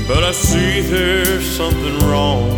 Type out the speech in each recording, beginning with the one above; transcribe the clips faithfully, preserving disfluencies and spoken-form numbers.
but I see there's something wrong.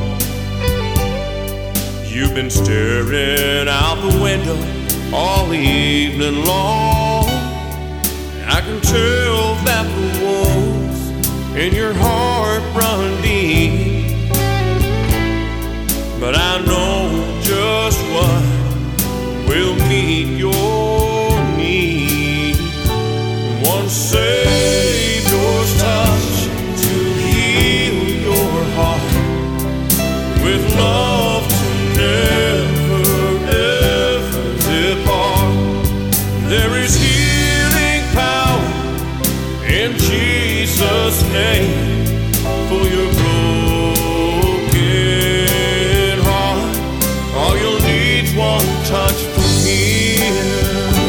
You've been staring out the window all evening long. I can tell that the wounds in your heart run deep, but I know just what will meet your need. One Savior's touch to heal your heart, with love to never ever depart. There is healing power in Jesus' name for your broken heart. All you'll need's one touch from Him.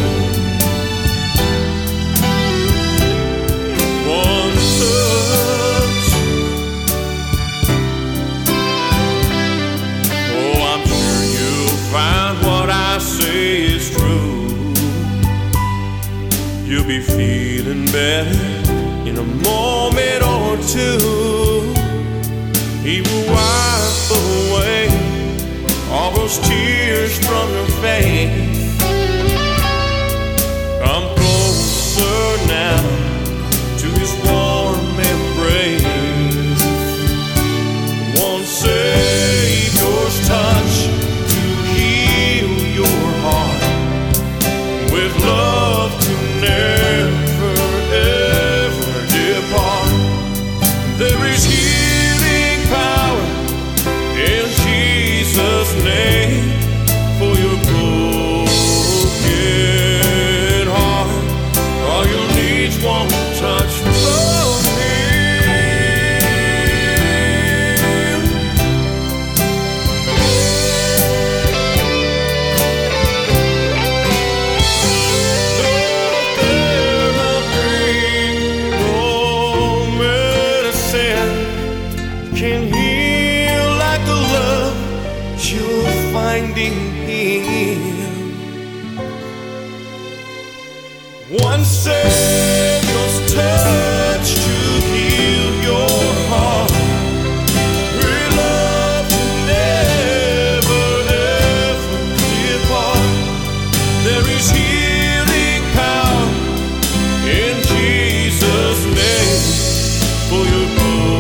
One touch. Oh, I'm sure you'll find what I say is true. You'll be feeling better in a moment or two. He will wipe away all those tears from your face. Come closer now to His warm embrace. One Savior's touch to heal your heart, with love to never ever depart. There is healing power in Jesus' name for your broken heart. All you'll need's one touch from Him. No therapy, no medicine can heal like the love you're finding Him. One Savior's touch to heal your heart, with love to never ever depart. There is healing power in Jesus' name for your broken